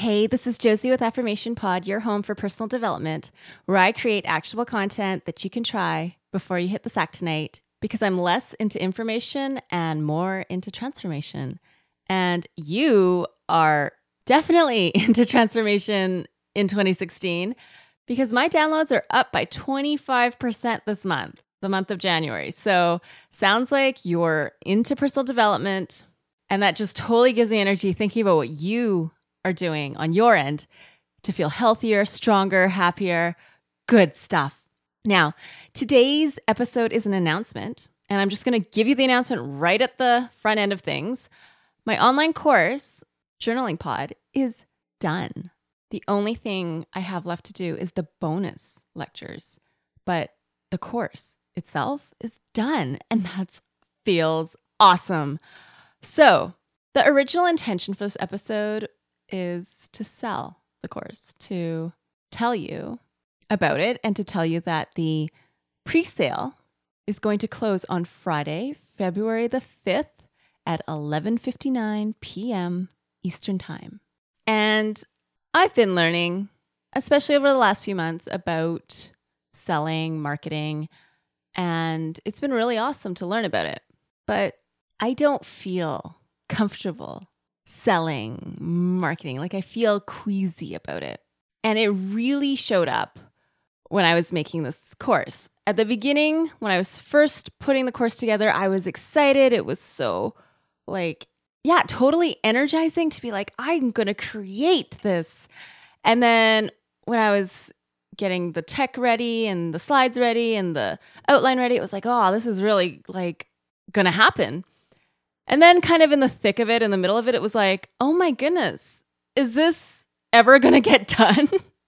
Hey, this is Josie with Affirmation Pod, your home for personal development, where I create actionable content that you can try before you hit the sack tonight, because I'm less into information and more into transformation. And you are definitely into transformation in 2016, because my downloads are up by 25% this month, the month of January. So sounds like you're into personal development, and that just totally gives me energy thinking about what you are doing on your end to feel healthier, stronger, happier, good stuff. Now, today's episode is an announcement, and I'm just going to give you the announcement right at the front end of things. My online course, Journaling Pod, is done. The only thing I have left to do is the bonus lectures, but the course itself is done, and that feels awesome. So, the original intention for this episode is to sell the course, to tell you about it, and to tell you that the pre-sale is going to close on Friday, February the 5th at 11:59 p.m. Eastern Time. And I've been learning, especially over the last few months, about selling, marketing, and it's been really awesome to learn about it. But I don't feel comfortable selling, marketing. Like, I feel queasy about it. And it really showed up when I was making this course. At the beginning, when I was first putting the course together, I was excited. It was so totally energizing to be like, I'm going to create this. And then when I was getting the tech ready and the slides ready and the outline ready, it was like, oh, this is really going to happen. And then kind of in the thick of it, in the middle of it, it was like, oh my goodness, is this ever going to get done?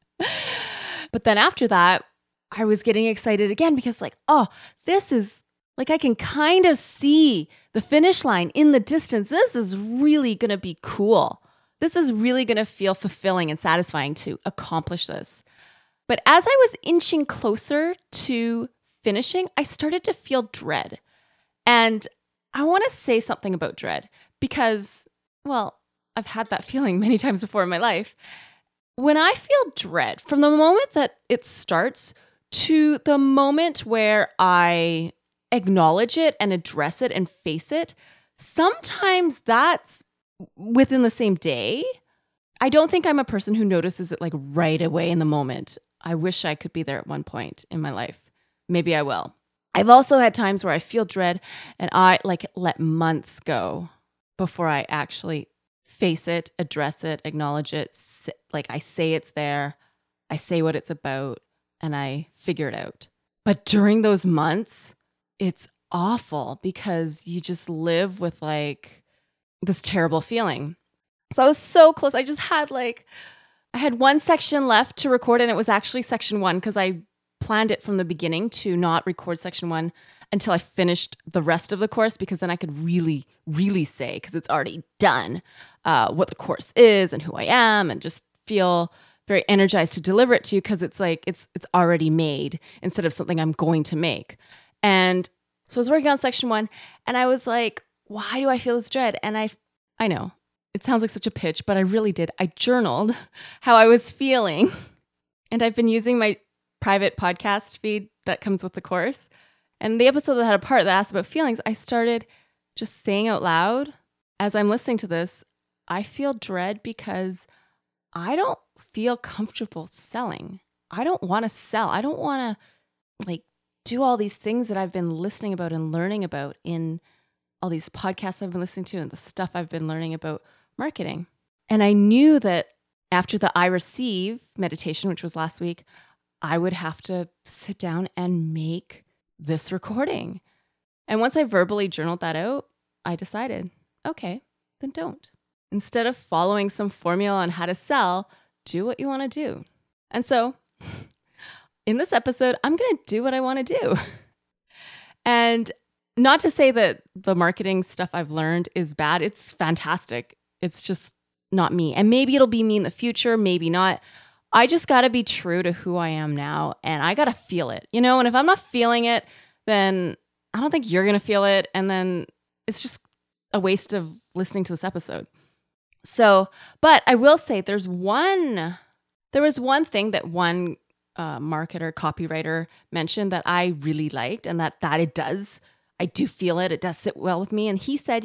But then after that, I was getting excited again because this is I can kind of see the finish line in the distance. This is really going to be cool. This is really going to feel fulfilling and satisfying to accomplish this. But as I was inching closer to finishing, I started to feel dread. And I want to say something about dread because, I've had that feeling many times before in my life. When I feel dread, from the moment that it starts to the moment where I acknowledge it and address it and face it, sometimes that's within the same day. I don't think I'm a person who notices it right away in the moment. I wish I could be there at one point in my life. Maybe I will. I've also had times where I feel dread and I let months go before I actually face it, address it, acknowledge it. I say it's there, I say what it's about, and I figure it out. But during those months, it's awful because you just live with this terrible feeling. So I was so close. I just had I had one section left to record, and it was actually section 1 because I planned it from the beginning to not record section 1 until I finished the rest of the course, because then I could really, really say, because it's already done, what the course is and who I am, and just feel very energized to deliver it to you because it's it's already made instead of something I'm going to make. And so I was working on section 1, and I was like, why do I feel this dread? And I know it sounds like such a pitch, but I really did. I journaled how I was feeling, and I've been using my private podcast feed that comes with the course. And the episode that had a part that asked about feelings, I started just saying out loud as I'm listening to this, I feel dread because I don't feel comfortable selling. I don't want to sell. I don't want to do all these things that I've been listening about and learning about in all these podcasts I've been listening to and the stuff I've been learning about marketing. And I knew that after the I Receive meditation, which was last week, I would have to sit down and make this recording. And once I verbally journaled that out, I decided, okay, then don't. Instead of following some formula on how to sell, do what you want to do. And so in this episode, I'm going to do what I want to do. And not to say that the marketing stuff I've learned is bad. It's fantastic. It's just not me. And maybe it'll be me in the future, maybe not. I just got to be true to who I am now, and I got to feel it, and if I'm not feeling it, then I don't think you're going to feel it. And then it's just a waste of listening to this episode. So, but I will say there was one thing that one marketer, copywriter mentioned that I really liked, and that I do feel it does sit well with me. And he said,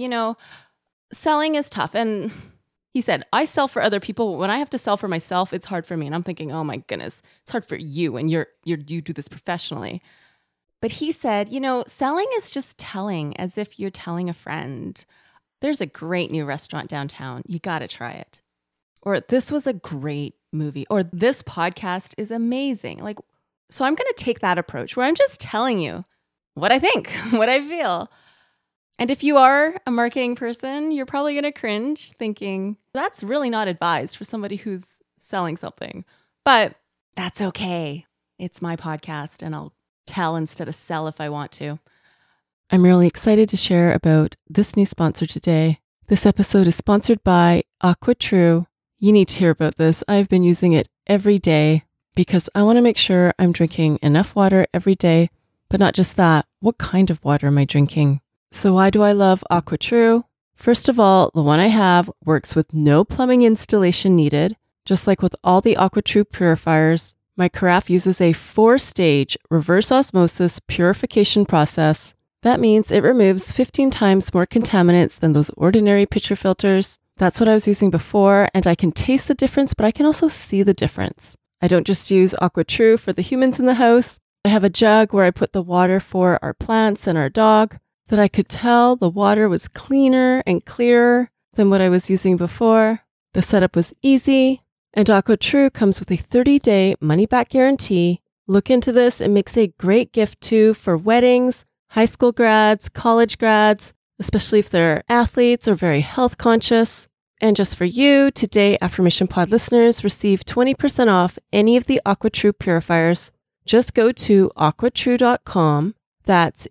selling is tough. And he said, I sell for other people. When I have to sell for myself, it's hard for me. And I'm thinking, oh my goodness, it's hard for you. And you do this professionally. But he said, selling is just telling, as if you're telling a friend. There's a great new restaurant downtown. You got to try it. Or this was a great movie. Or this podcast is amazing. So I'm going to take that approach where I'm just telling you what I think, what I feel. And if you are a marketing person, you're probably going to cringe thinking that's really not advised for somebody who's selling something. But that's okay. It's my podcast and I'll tell instead of sell if I want to. I'm really excited to share about this new sponsor today. This episode is sponsored by AquaTrue. You need to hear about this. I've been using it every day because I want to make sure I'm drinking enough water every day. But not just that, what kind of water am I drinking? So why do I love AquaTrue? First of all, the one I have works with no plumbing installation needed. Just like with all the AquaTrue purifiers, my carafe uses a 4-stage reverse osmosis purification process. That means it removes 15 times more contaminants than those ordinary pitcher filters. That's what I was using before, and I can taste the difference, but I can also see the difference. I don't just use AquaTrue for the humans in the house. I have a jug where I put the water for our plants and our dog, that I could tell the water was cleaner and clearer than what I was using before. The setup was easy, and AquaTrue comes with a 30-day money-back guarantee. Look into this. It makes a great gift too for weddings, high school grads, college grads, especially if they're athletes or very health conscious. And just for you, today Affirmation Pod listeners receive 20% off any of the AquaTrue purifiers. Just go to aquatrue.com, that's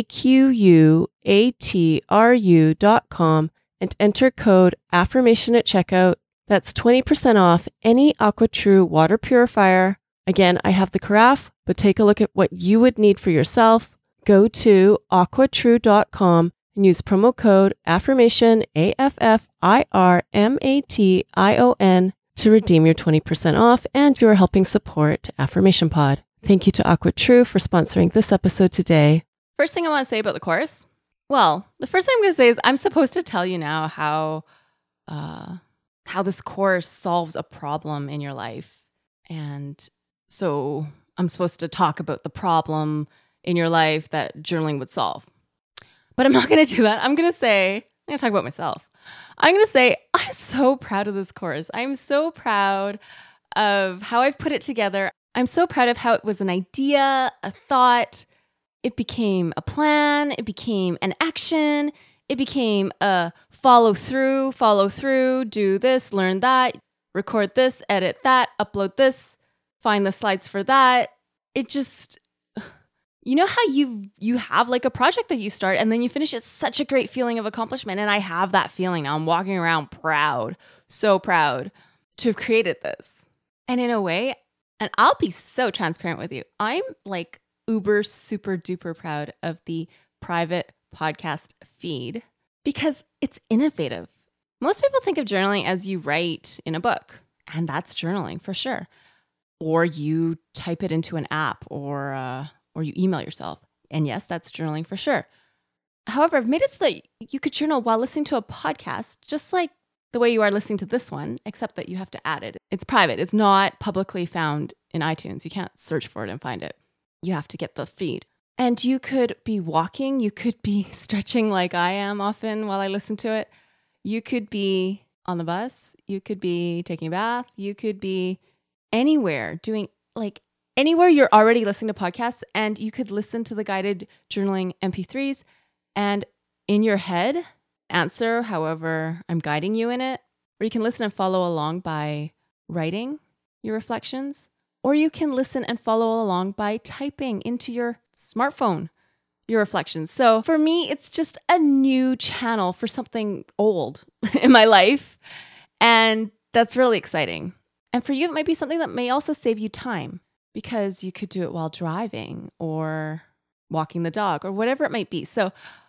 AQUATRU.com, and enter code AFFIRMATION at checkout. That's 20% off any AquaTrue water purifier. Again, I have the carafe, but take a look at what you would need for yourself. Go to aquatrue.com and use promo code AFFIRMATION, AFFIRMATION, to redeem your 20% off, and you are helping support Affirmation Pod. Thank you to AquaTrue for sponsoring this episode today. First thing I want to say about the course. Well, the first thing I'm going to say is I'm supposed to tell you now how this course solves a problem in your life. And so I'm supposed to talk about the problem in your life that journaling would solve. But I'm not going to do that. I'm going to talk about myself. I'm going to say I'm so proud of this course. I'm so proud of how I've put it together. I'm so proud of how it was an idea, a thought. It became a plan. It became an action. It became a follow through, do this, learn that, record this, edit that, upload this, find the slides for that. It just, you know how you have like a project that you start and then you finish. It's such a great feeling of accomplishment. And I have that feeling now. I'm walking around proud, so proud to have created this. And in a way, and I'll be so transparent with you, I'm like uber super duper proud of the private podcast feed because it's innovative. Most people think of journaling as you write in a book, and that's journaling for sure. Or you type it into an app, or you email yourself. And yes, that's journaling for sure. However, I've made it so that you could journal while listening to a podcast, just like the way you are listening to this one, except that you have to add it. It's private. It's not publicly found in iTunes. You can't search for it and find it. You have to get the feed. And you could be walking. You could be stretching like I am often while I listen to it. You could be on the bus. You could be taking a bath. You could be anywhere doing anywhere you're already listening to podcasts, and you could listen to the guided journaling MP3s and in your head answer however I'm guiding you in it. Or you can listen and follow along by writing your reflections, or you can listen and follow along by typing into your smartphone your reflections. So for me, it's just a new channel for something old in my life, and that's really exciting. And for you, it might be something that may also save you time, because you could do it while driving or walking the dog or whatever it might be. So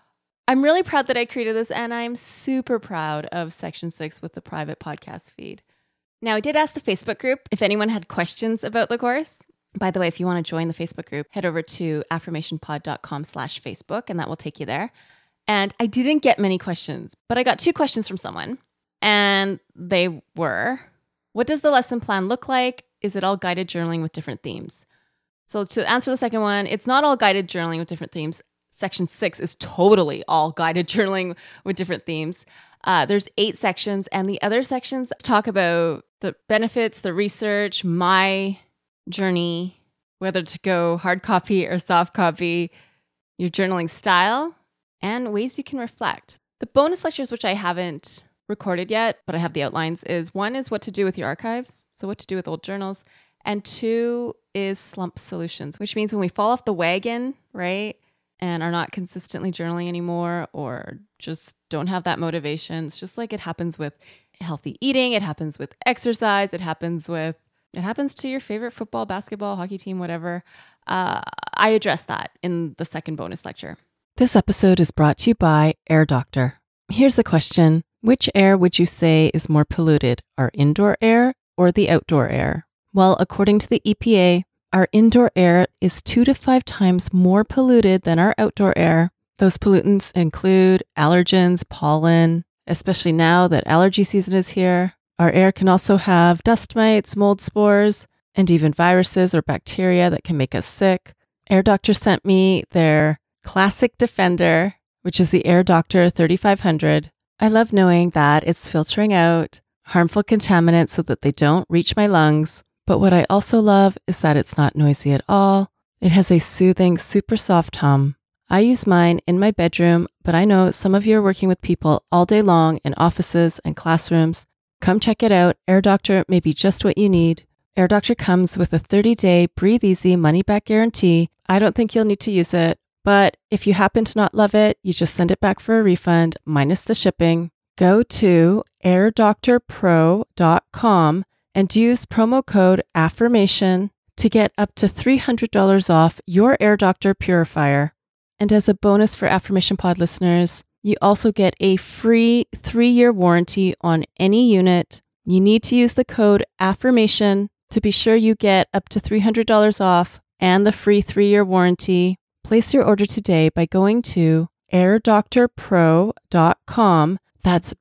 I'm really proud that I created this, and I'm super proud of Section 6 with the private podcast feed. Now, I did ask the Facebook group if anyone had questions about the course. By the way, if you want to join the Facebook group, head over to affirmationpod.com/Facebook, and that will take you there. And I didn't get many questions, but I got 2 questions from someone. And they were, what does the lesson plan look like? Is it all guided journaling with different themes? So to answer the second one, it's not all guided journaling with different themes. Section 6 is totally all guided journaling with different themes. There's 8 sections, and the other sections talk about the benefits, the research, my journey, whether to go hard copy or soft copy, your journaling style, and ways you can reflect. The bonus lectures, which I haven't recorded yet, but I have the outlines, is 1 is what to do with your archives, so what to do with old journals, and 2 is slump solutions, which means when we fall off the wagon, right, and are not consistently journaling anymore or just don't have that motivation. It's just like it happens with healthy eating, it happens with exercise, it happens to your favorite football, basketball, hockey team, whatever. I address that in the second bonus lecture. This episode is brought to you by Air Doctor. Here's a question. Which air would you say is more polluted, our indoor air or the outdoor air? Well, according to the EPA, our indoor air is 2 to 5 times more polluted than our outdoor air. Those pollutants include allergens, pollen, especially now that allergy season is here. Our air can also have dust mites, mold spores, and even viruses or bacteria that can make us sick. Air Doctor sent me their Classic Defender, which is the Air Doctor 3500. I love knowing that it's filtering out harmful contaminants so that they don't reach my lungs. But what I also love is that it's not noisy at all. It has a soothing, super soft hum. I use mine in my bedroom, but I know some of you are working with people all day long in offices and classrooms. Come check it out. Air Doctor may be just what you need. Air Doctor comes with a 30-day breathe easy money-back guarantee. I don't think you'll need to use it, but if you happen to not love it, you just send it back for a refund minus the shipping. Go to airdoctorpro.com and use promo code AFFIRMATION to get up to $300 off your Air Doctor purifier. And as a bonus for Affirmation Pod listeners, you also get a free 3-year warranty on any unit. You need to use the code AFFIRMATION to be sure you get up to $300 off and the free 3-year warranty. Place your order today by going to airdoctorpro.com. That's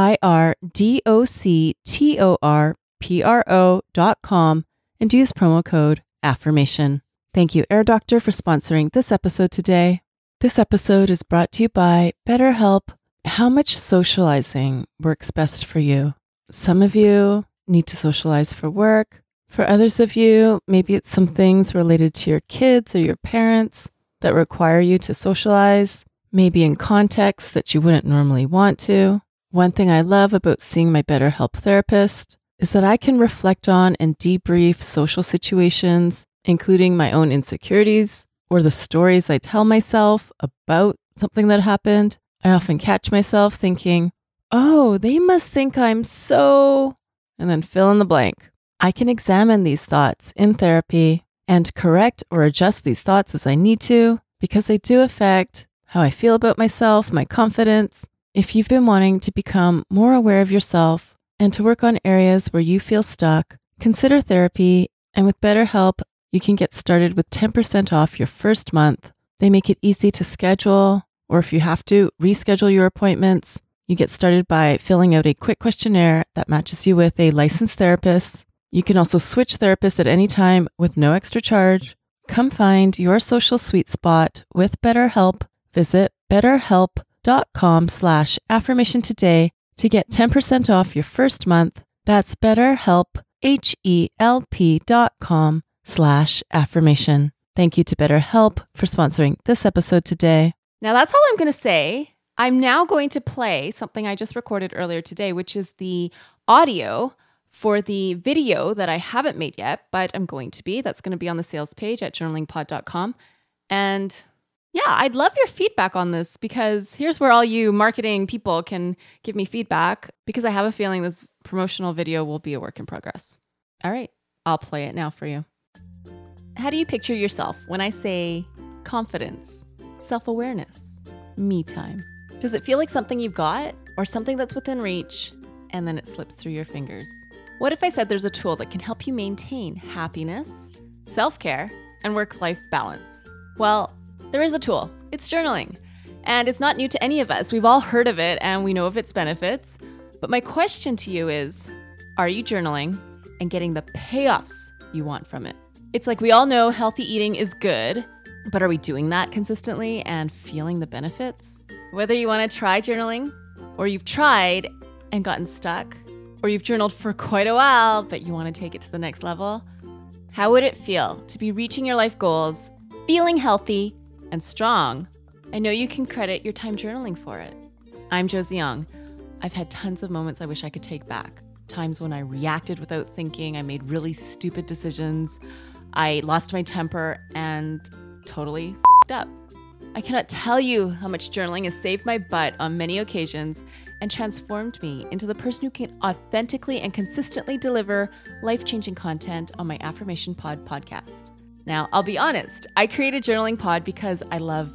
airdoctorpro.com and use promo code AFFIRMATION. Thank you, Air Doctor, for sponsoring this episode today. This episode is brought to you by BetterHelp. How much socializing works best for you? Some of you need to socialize for work. For others of you, maybe it's some things related to your kids or your parents that require you to socialize, maybe in contexts that you wouldn't normally want to. One thing I love about seeing my BetterHelp therapist is that I can reflect on and debrief social situations, including my own insecurities or the stories I tell myself about something that happened. I often catch myself thinking, oh, they must think I'm so, and then fill in the blank. I can examine these thoughts in therapy and correct or adjust these thoughts as I need to, because they do affect how I feel about myself, my confidence. If you've been wanting to become more aware of yourself and to work on areas where you feel stuck, consider therapy. And with BetterHelp, you can get started with 10% off your first month. They make it easy to schedule, or if you have to, reschedule your appointments. You get started by filling out a quick questionnaire that matches you with a licensed therapist. You can also switch therapists at any time with no extra charge. Come find your social sweet spot with BetterHelp. Visit betterhelp.com/affirmation today to get 10% off your first month. That's BetterHelp, HELP.com/affirmation. Thank you to BetterHelp for sponsoring this episode today. Now that's all I'm going to say. I'm now going to play something I just recorded earlier today, which is the audio for the video that I haven't made yet, but I'm going to be. That's going to be on the sales page at journalingpod.com. And yeah, I'd love your feedback on this, because here's where all you marketing people can give me feedback, because I have a feeling this promotional video will be a work in progress. All right, I'll play it now for you. How do you picture yourself when I say confidence, self-awareness, me time? Does it feel like something you've got or something that's within reach and then it slips through your fingers? What if I said there's a tool that can help you maintain happiness, self-care, and work-life balance? Well, there is a tool. It's journaling. And it's not new to any of us. We've all heard of it and we know of its benefits. But my question to you is, are you journaling and getting the payoffs you want from it? It's like we all know healthy eating is good, but are we doing that consistently and feeling the benefits? Whether you want to try journaling, or you've tried and gotten stuck, or you've journaled for quite a while, but you want to take it to the next level, how would it feel to be reaching your life goals, feeling healthy and strong? I know you can credit your time journaling for it. I'm Josie Young. I've had tons of moments I wish I could take back. Times when I reacted without thinking, I made really stupid decisions, I lost my temper, and totally f***ed up. I cannot tell you how much journaling has saved my butt on many occasions and transformed me into the person who can authentically and consistently deliver life-changing content on my Affirmation Pod podcast. Now, I'll be honest, I created Journaling Pod because I love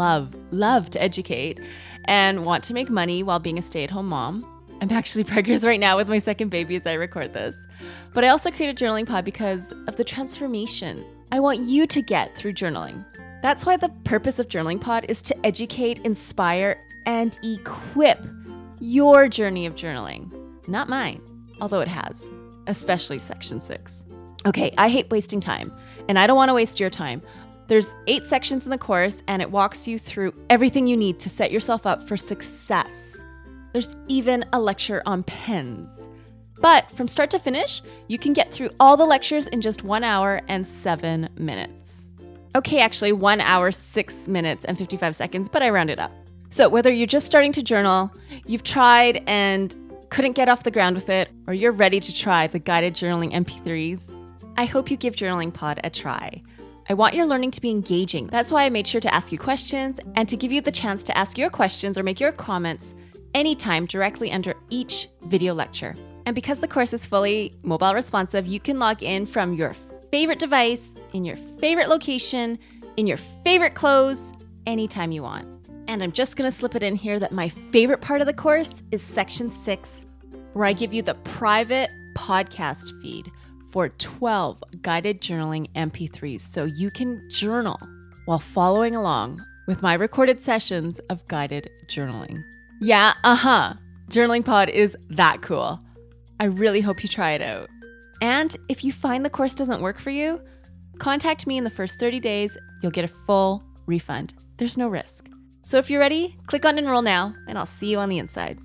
to educate and want to make money while being a stay-at-home mom. I'm actually preggers right now with my second baby as I record this. But I also created Journaling Pod because of the transformation I want you to get through journaling. That's why the purpose of Journaling Pod is to educate, inspire, and equip your journey of journaling. Not mine, although it has, especially Section 6. Okay, I hate wasting time, and I don't want to waste your time. There's 8 sections in the course, and it walks you through everything you need to set yourself up for success. There's even a lecture on pens. But from start to finish, you can get through all the lectures in just 1 hour and 7 minutes. Okay, actually 1 hour, 6 minutes and 55 seconds, but I rounded up. So whether you're just starting to journal, you've tried and couldn't get off the ground with it, or you're ready to try the guided journaling MP3s, I hope you give Journaling Pod a try. I want your learning to be engaging. That's why I made sure to ask you questions and to give you the chance to ask your questions or make your comments anytime directly under each video lecture. And because the course is fully mobile responsive, you can log in from your favorite device, in your favorite location, in your favorite clothes, anytime you want. And I'm just going to slip it in here that my favorite part of the course is Section 6, where I give you the private podcast feed for 12 guided journaling MP3s so you can journal while following along with my recorded sessions of guided journaling. Yeah, Journaling Pod is that cool. I really hope you try it out. And if you find the course doesn't work for you, contact me in the first 30 days. You'll get a full refund. There's no risk. So if you're ready, click on enroll now, and I'll see you on the inside.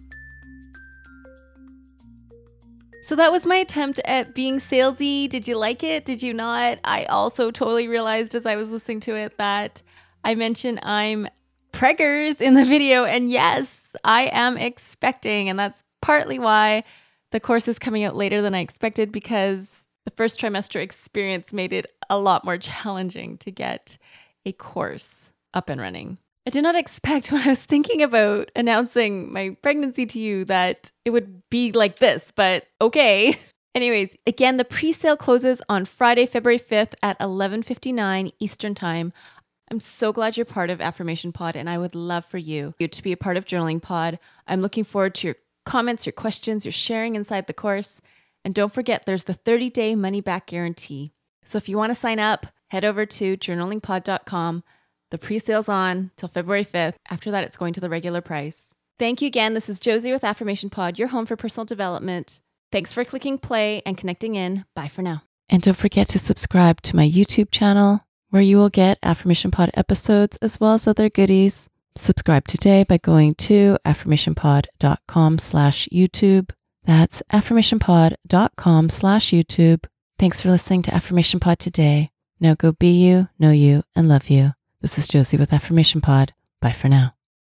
So that was my attempt at being salesy. Did you like it? Did you not? I also totally realized as I was listening to it that I mentioned I'm preggers in the video, and yes, I am expecting, and that's partly why the course is coming out later than I expected, because the first trimester experience made it a lot more challenging to get a course up and running. I did not expect when I was thinking about announcing my pregnancy to you that it would be like this, but okay. Anyways, again, the pre-sale closes on Friday, February 5th at 11:59 Eastern Time. I'm so glad you're part of Affirmation Pod, and I would love for you to be a part of Journaling Pod. I'm looking forward to your comments, your questions, your sharing inside the course. And don't forget, there's the 30-day money-back guarantee. So if you want to sign up, head over to journalingpod.com. The pre-sale's on till February 5th. After that, it's going to the regular price. Thank you again. This is Josie with Affirmation Pod, your home for personal development. Thanks for clicking play and connecting in. Bye for now. And don't forget to subscribe to my YouTube channel, where you will get Affirmation Pod episodes as well as other goodies. Subscribe today by going to affirmationpod.com/YouTube. That's affirmationpod.com/YouTube. Thanks for listening to Affirmation Pod today. Now go be you, know you, and love you. This is Josie with Affirmation Pod. Bye for now.